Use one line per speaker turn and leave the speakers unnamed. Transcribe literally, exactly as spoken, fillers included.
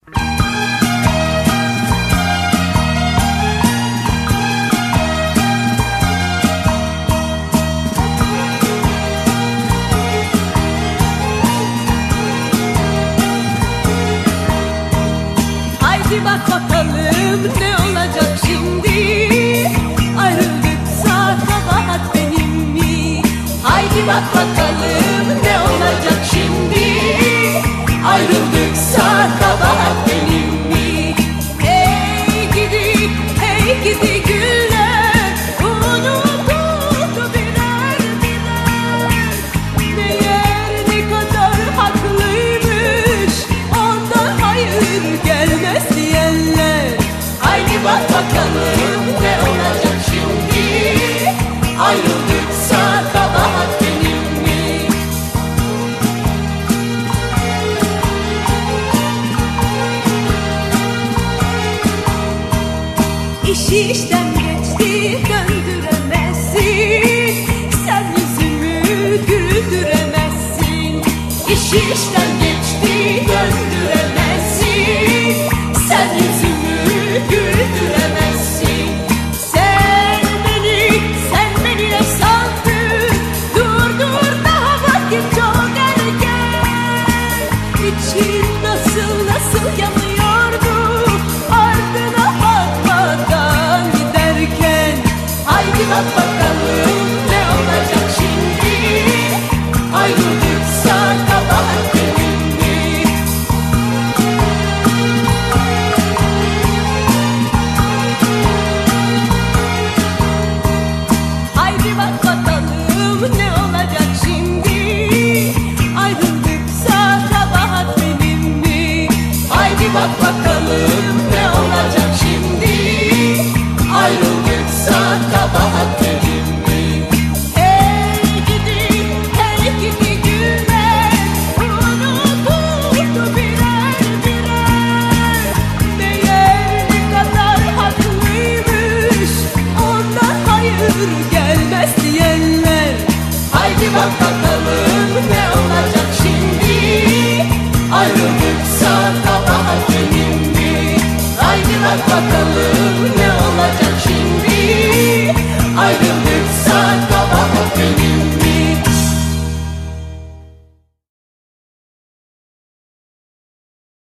Haydi bak bakalım ne olacak şimdi, ayrıldıksa kabahat benim mi? Haydi bak bakalım ne olacak şimdi, ayrıldıksa kabahat benim mi? Hey gidi, hey gidi güller, unutuldu birer birer. Meğer ne kadar haklıymış, ondan hayır gelmez diyenler. Haydi bak bakalım ne olacak şimdi, ayrıldıksa kabahat benim mi? İşi işten geçti döndüremezsin, sen yüzümü güldüremezsin. İşi işten geçti döndüremezsin, sen yüzümü güldüremezsin. Sen beni, sen beni ne sandın? Dur dur daha vakit çok erken. İçin nasıl nasıl yanıyordu ardına bakmadan giderken. Haydi bak bakalım ne olacak şimdi, ayrıldıksa kabahat benim mi? Haydi bak bakalım ne olacak şimdi, ayrıldıksa kabahat benim mi? Haydi bak bakalım ne olacak şimdi, ayrıldıksa kabahat benim mi? Hey gidi, hey gidi güller, unutuldu birer birer. Meğer ne kadar haklıymış, ondan hayır gelmez diyenler. Haydi bak bakalım ne olacak şimdi, ayrıldıksa kabahat benim mi? Haydi bak bakalım ne olacak şimdi, ayrıldıksa kabahat benim mi?